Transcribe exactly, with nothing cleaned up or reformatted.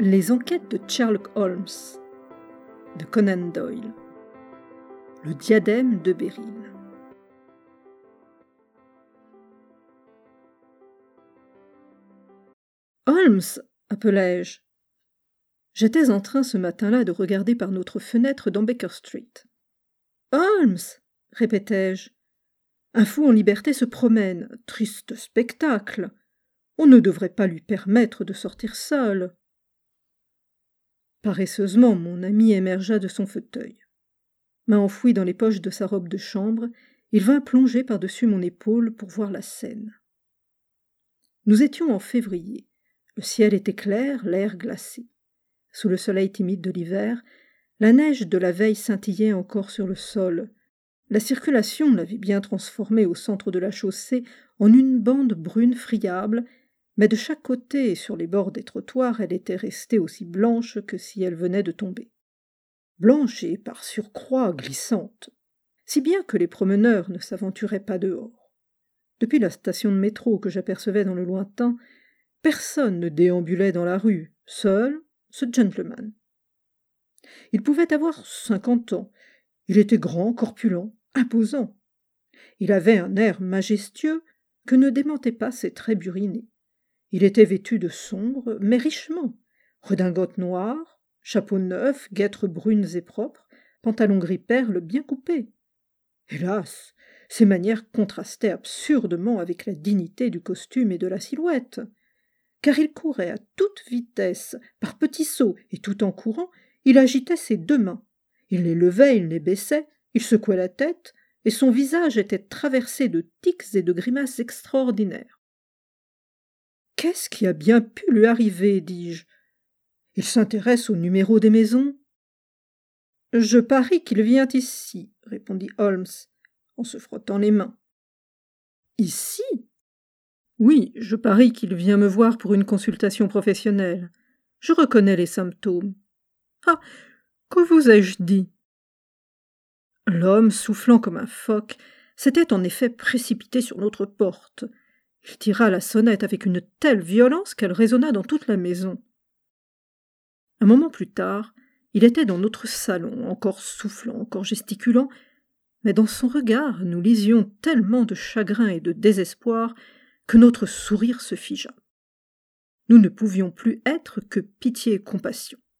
Les enquêtes de Sherlock Holmes de Conan Doyle. Le diadème de Béryl. Holmes, appelai-je. J'étais en train ce matin-là de regarder par notre fenêtre dans Baker Street. Holmes, répétai-je. Un fou en liberté se promène. Triste spectacle. On ne devrait pas lui permettre de sortir seul. Paresseusement, mon ami émergea de son fauteuil. Main enfouie dans les poches de sa robe de chambre, il vint plonger par-dessus mon épaule pour voir la scène. Nous étions en février. Le ciel était clair, l'air glacé. Sous le soleil timide de l'hiver, la neige de la veille scintillait encore sur le sol. La circulation l'avait bien transformée au centre de la chaussée en une bande brune friable, mais de chaque côté et sur les bords des trottoirs, elle était restée aussi blanche que si elle venait de tomber. Blanche et par surcroît glissante, si bien que les promeneurs ne s'aventuraient pas dehors. Depuis la station de métro que j'apercevais dans le lointain, personne ne déambulait dans la rue, seul ce gentleman. Il pouvait avoir cinquante ans. Il était grand, corpulent, imposant. Il avait un air majestueux que ne démentaient pas ses traits burinés. Il était vêtu de sombre, mais richement. Redingote noire, chapeau neuf, guêtres brunes et propres, pantalon gris perle bien coupé. Hélas, ses manières contrastaient absurdement avec la dignité du costume et de la silhouette. Car il courait à toute vitesse, par petits sauts, et tout en courant, il agitait ses deux mains. Il les levait, il les baissait, il secouait la tête, et son visage était traversé de tics et de grimaces extraordinaires. Qu'est-ce qui a bien pu lui arriver, dis-je? Il s'intéresse au numéro des maisons? Je parie qu'il vient ici, répondit Holmes, en se frottant les mains. Ici? Oui, je parie qu'il vient me voir pour une consultation professionnelle. Je reconnais les symptômes. Ah, que vous ai-je dit? L'homme, soufflant comme un phoque, s'était en effet précipité sur notre porte. Il tira la sonnette avec une telle violence qu'elle résonna dans toute la maison. Un moment plus tard, il était dans notre salon, encore soufflant, encore gesticulant, mais dans son regard nous lisions tellement de chagrin et de désespoir que notre sourire se figea. Nous ne pouvions plus être que pitié et compassion.